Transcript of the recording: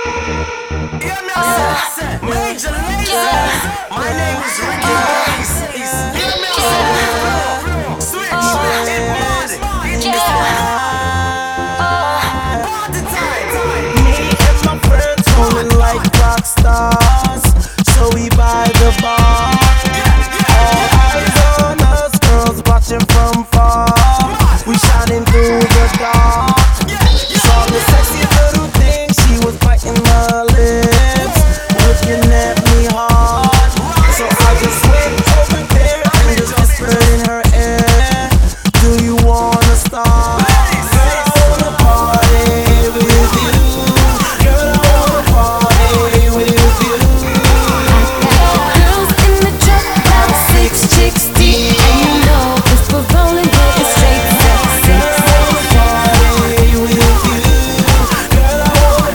Hear me Major Lazer. My name is Ricky Bass. Hear me